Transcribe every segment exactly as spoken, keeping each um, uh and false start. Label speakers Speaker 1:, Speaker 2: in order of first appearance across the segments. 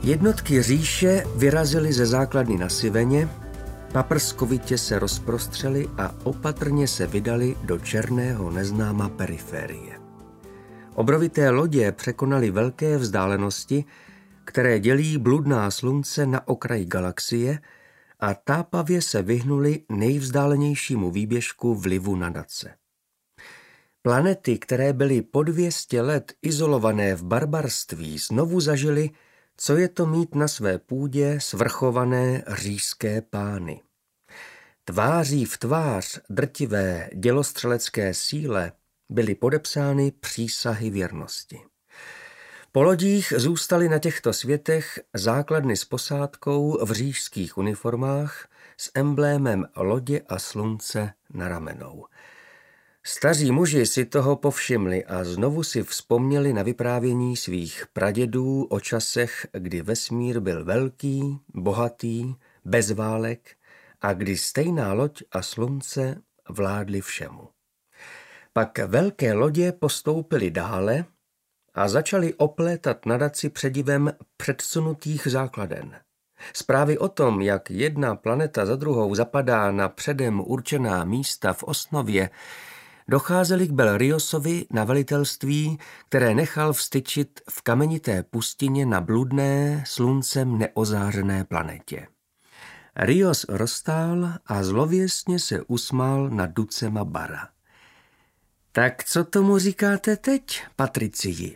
Speaker 1: Jednotky říše vyrazily ze základny na Siveně, paprskovitě se rozprostřely a opatrně se vydali do černého neznáma periférie. Obrovité lodě překonaly velké vzdálenosti, které dělí bludná slunce na okraji galaxie, a tápavě se vyhnuli nejvzdálenějšímu výběžku vlivu nadace. Planety, které byly po dvě stě let izolované v barbarství, znovu zažily, co je to mít na své půdě svrchované říšské pány. Tváří v tvář drtivé dělostřelecké síle byly podepsány přísahy věrnosti. Po lodích zůstaly na těchto světech základny s posádkou v říšských uniformách s emblémem lodě a slunce na ramenou. Staří muži si toho povšimli a znovu si vzpomněli na vyprávění svých pradědů o časech, kdy vesmír byl velký, bohatý, bez válek a kdy stejná loď a slunce vládly všemu. Pak velké lodě postoupily dále a začali oplétat nadaci předivem předsunutých základen. Zprávy o tom, jak jedna planeta za druhou zapadá na předem určená místa v osnově, docházeli k Belriosovi na velitelství, které nechal vstyčit v kamenité pustině na bludné, sluncem neozářené planetě. Rios roztál a zlověstně se usmál nad ducema bara. Tak co tomu říkáte teď, Patricii?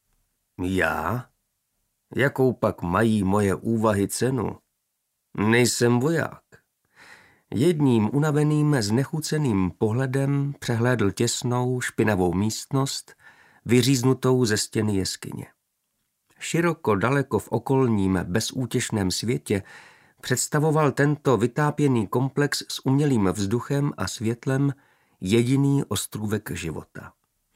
Speaker 1: Já? Jakou pak mají moje úvahy cenu? Nejsem voják. Jedním unaveným, znechuceným pohledem přehlédl těsnou, špinavou místnost, vyříznutou ze stěny jeskyně. Široko daleko v okolním, bezútěšném světě představoval tento vytápěný komplex s umělým vzduchem a světlem jediný ostrůvek života.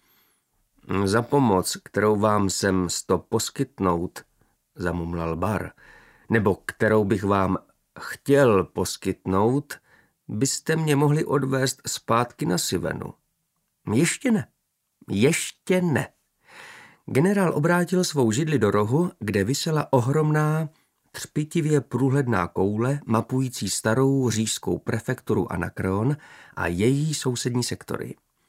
Speaker 1: Za pomoc, kterou vám jsem sto poskytnout, zamumlal Bar, nebo kterou bych vám chtěl poskytnout, byste mě mohli odvést zpátky na Sivenu. Ještě ne, ještě ne. Generál obrátil svou židli do rohu, kde visela ohromná, třpitivě průhledná koule mapující starou říšskou prefekturu Anakreon a její sousední sektory.